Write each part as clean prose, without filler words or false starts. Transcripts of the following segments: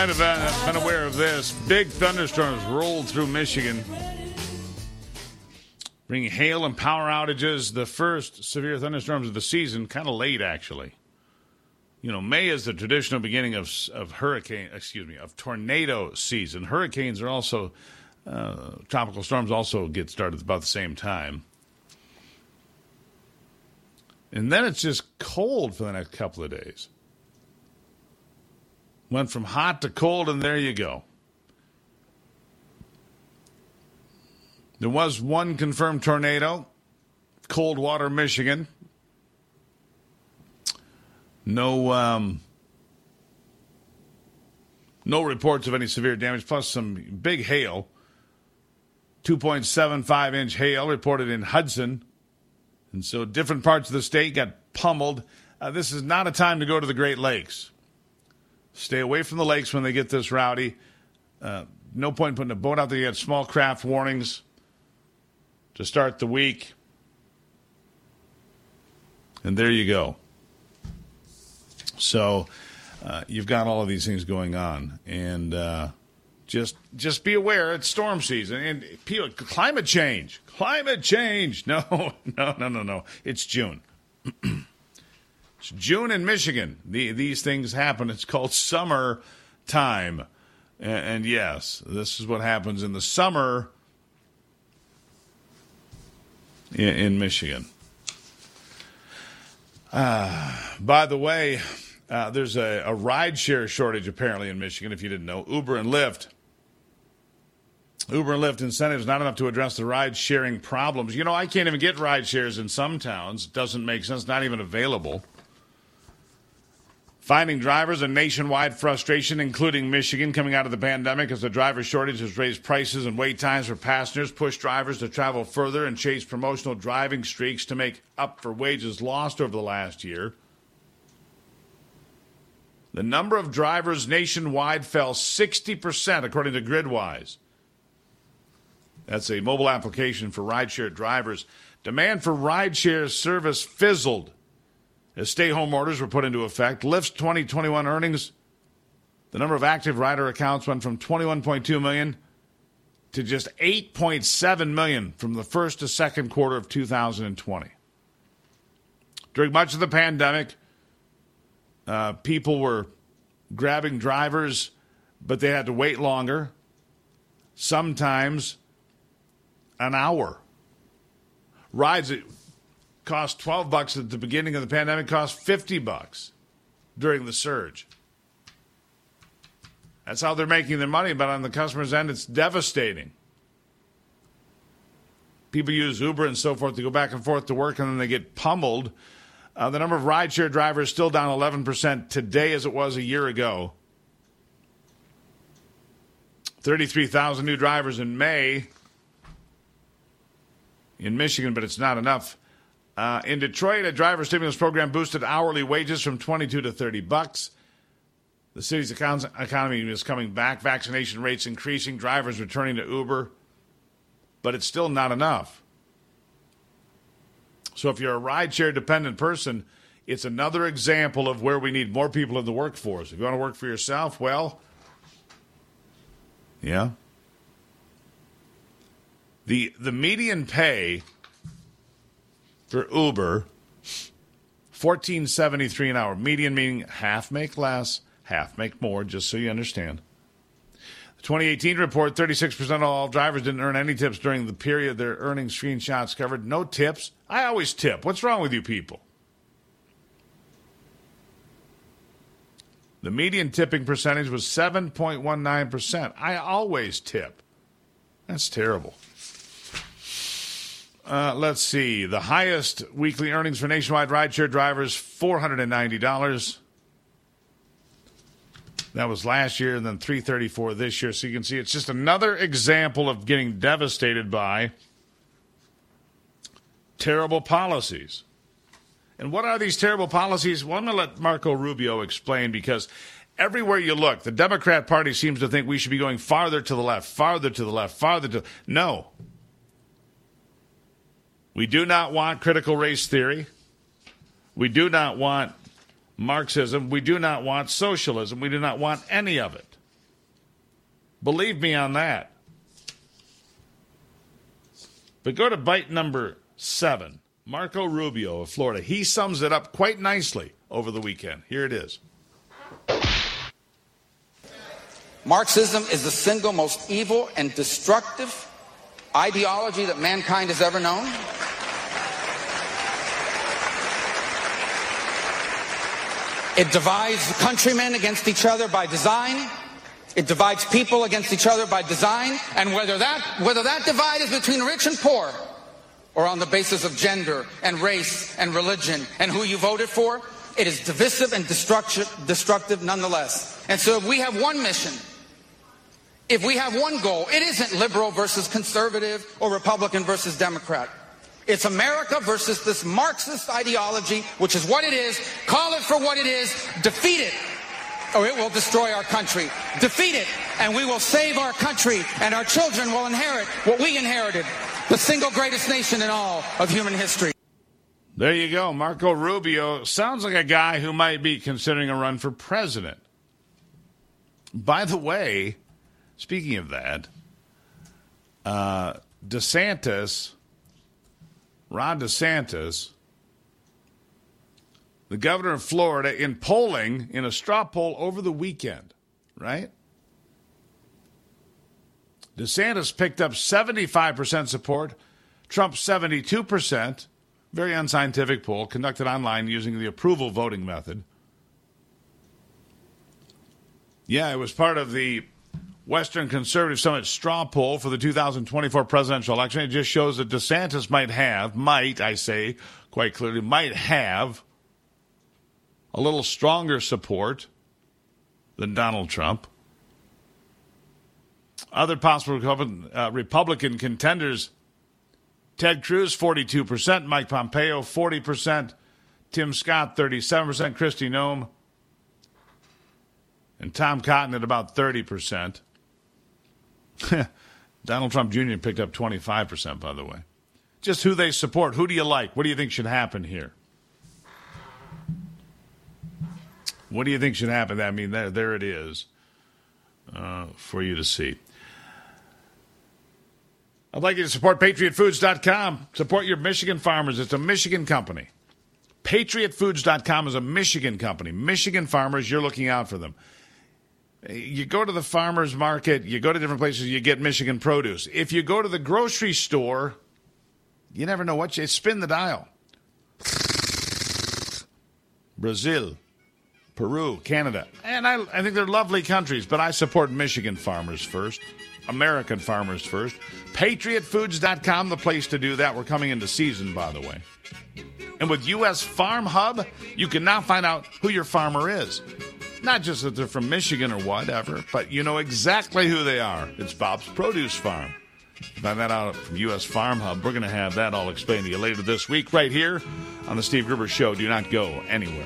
might have been aware of this. Big thunderstorms rolled through Michigan, bringing hail and power outages. The first severe thunderstorms of the season, kind of late, actually. You know, May is the traditional beginning of tornado season. Hurricanes are also, tropical storms also get started about the same time. And then it's just cold for the next couple of days. Went from hot to cold, and there you go. There was one confirmed tornado, Coldwater, Michigan. No reports of any severe damage, plus some big hail. 2.75-inch hail reported in Hudson. And so different parts of the state got pummeled. This is not a time to go to the Great Lakes. Stay away from the lakes when they get this rowdy. No point putting a boat out there. You had small craft warnings to start the week. And there you go. So you've got all of these things going on. And just be aware, it's storm season. And people, climate change. Climate change. No. It's June. It's June in Michigan. These things happen. It's called summer time. And yes, this is what happens in the summer in Michigan. By the way, there's a rideshare shortage apparently in Michigan, if you didn't know. Uber and Lyft incentives not enough to address the ride-sharing problems. You know, I can't even get ride shares in some towns. It doesn't make sense, not even available. Finding drivers a nationwide frustration, including Michigan, coming out of the pandemic as the driver shortage has raised prices and wait times for passengers, pushed drivers to travel further and chase promotional driving streaks to make up for wages lost over the last year. The number of drivers nationwide fell 60%, according to Gridwise. That's a mobile application for rideshare drivers. Demand for rideshare service fizzled as stay-home orders were put into effect. Lyft's 2021 earnings, the number of active rider accounts went from 21.2 million to just 8.7 million from the first to second quarter of 2020. During much of the pandemic, people were grabbing drivers, but they had to wait longer, sometimes an hour. Rides that cost $12 at the beginning of the pandemic cost $50 during the surge. That's how they're making their money, but on the customer's end, it's devastating. People use Uber and so forth to go back and forth to work, and then they get pummeled. The number of rideshare drivers is still down 11% today as it was a year ago. 33,000 new drivers in May in Michigan, but it's not enough. In Detroit, a driver stimulus program boosted hourly wages from $22 to $30. The city's economy is coming back. Vaccination rates increasing. Drivers returning to Uber. But it's still not enough. So if you're a rideshare dependent person, it's another example of where we need more people in the workforce. If you want to work for yourself, well, yeah. The median pay for Uber, $14.73 an hour. Median meaning half make less, half make more, just so you understand. The 2018 report, 36% of all drivers didn't earn any tips during the period their earnings screenshots covered. No tips. I always tip. What's wrong with you people? The median tipping percentage was 7.19%. I always tip. That's terrible. Let's see. The highest weekly earnings for nationwide rideshare drivers, $490. That was last year, and then $334 this year. So you can see it's just another example of getting devastated by terrible policies. And what are these terrible policies? Well, I'm going to let Marco Rubio explain, because everywhere you look, the Democrat Party seems to think we should be going farther to the left, farther to the left, farther to... No. We do not want critical race theory. We do not want Marxism. We do not want socialism. We do not want any of it. Believe me on that. But go to bite number 7. Marco Rubio of Florida. He sums it up quite nicely over the weekend. Here it is. Marxism is the single most evil and destructive ideology that mankind has ever known. It divides countrymen against each other by design. It divides people against each other by design. And whether that divide is between rich and poor, or on the basis of gender and race and religion and who you voted for, it is divisive and destructive nonetheless. And so if we have one mission, if we have one goal, it isn't liberal versus conservative or Republican versus Democrat. It's America versus this Marxist ideology, which is what it is. Call it for what it is. Defeat it, or it will destroy our country. Defeat it, and we will save our country, and our children will inherit what we inherited, the single greatest nation in all of human history. There you go. Marco Rubio sounds like a guy who might be considering a run for president. By the way, speaking of that, Ron DeSantis, the governor of Florida, in polling, in a straw poll over the weekend, right? DeSantis picked up 75% support, Trump 72%. Very unscientific poll conducted online using the approval voting method. Yeah, it was part of the Western Conservative Summit straw poll for the 2024 presidential election. It just shows that DeSantis might have a little stronger support than Donald Trump. Other possible Republican contenders: Ted Cruz, 42%, Mike Pompeo, 40%, Tim Scott, 37%, Kristi Noem, and Tom Cotton at about 30%. Donald Trump Jr. picked up 25%, by the way. Just who they support. Who do you like? What do you think should happen here? What do you think should happen? I mean, there it is for you to see. I'd like you to support PatriotFoods.com. Support your Michigan farmers. It's a Michigan company. PatriotFoods.com is a Michigan company. Michigan farmers, you're looking out for them. You go to the farmer's market, you go to different places, you get Michigan produce. If you go to the grocery store, you never know what spin the dial. Brazil, Peru, Canada. And I think they're lovely countries, but I support Michigan farmers first. American farmers first. PatriotFoods.com, the place to do that. We're coming into season, by the way. And with U.S. Farm Hub, you can now find out who your farmer is. Not just that they're from Michigan or whatever, but you know exactly who they are. It's Bob's Produce Farm. Find that out from U.S. Farm Hub. We're going to have that all explained to you later this week right here on the Steve Gruber Show. Do not go anywhere.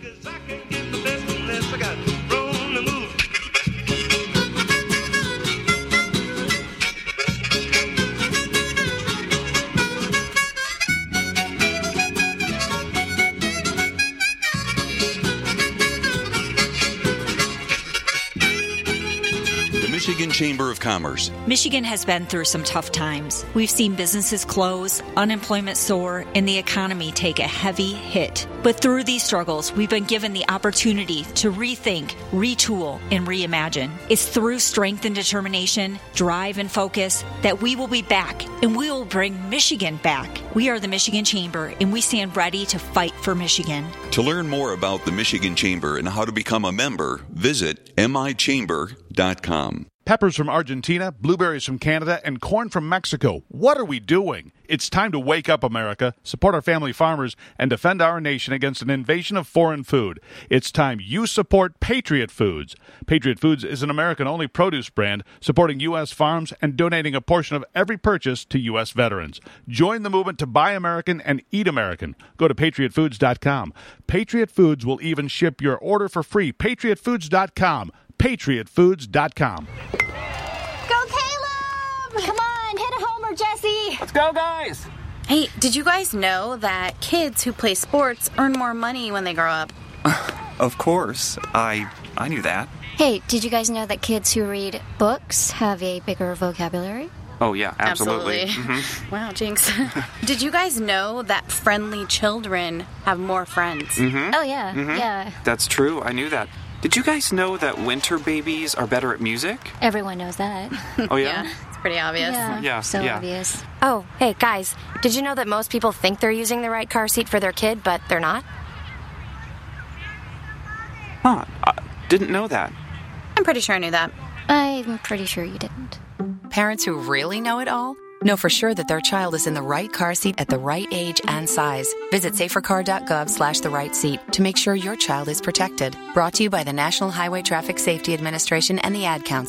Michigan Chamber of Commerce. Michigan has been through some tough times. We've seen businesses close, unemployment soar, and the economy take a heavy hit. But through these struggles, we've been given the opportunity to rethink, retool, and reimagine. It's through strength and determination, drive and focus that we will be back, and we will bring Michigan back. We are the Michigan Chamber, and we stand ready to fight for Michigan. To learn more about the Michigan Chamber and how to become a member, visit michamber.com. Peppers from Argentina, blueberries from Canada, and corn from Mexico. What are we doing? It's time to wake up, America, support our family farmers, and defend our nation against an invasion of foreign food. It's time you support Patriot Foods. Patriot Foods is an American-only produce brand supporting U.S. farms and donating a portion of every purchase to U.S. veterans. Join the movement to buy American and eat American. Go to PatriotFoods.com. Patriot Foods will even ship your order for free. PatriotFoods.com. PatriotFoods.com. Go, Caleb! Come on, hit a homer, Jesse! Let's go, guys! Hey, did you guys know that kids who play sports earn more money when they grow up? Of course. I knew that. Hey, did you guys know that kids who read books have a bigger vocabulary? Oh, yeah, absolutely. Mm-hmm. Wow, Jinx. Did you guys know that friendly children have more friends? Mm-hmm. Oh, yeah. Mm-hmm. Yeah. That's true. I knew that. Did you guys know that winter babies are better at music? Everyone knows that. Oh, yeah? Yeah, it's pretty obvious. Yeah, so yeah. obvious. Oh, hey, guys, did you know that most people think they're using the right car seat for their kid, but they're not? Huh. Didn't know that. I'm pretty sure I knew that. I'm pretty sure you didn't. Parents who really know it all know for sure that their child is in the right car seat at the right age and size. Visit safercar.gov/the right seat to make sure your child is protected. Brought to you by the National Highway Traffic Safety Administration and the Ad Council.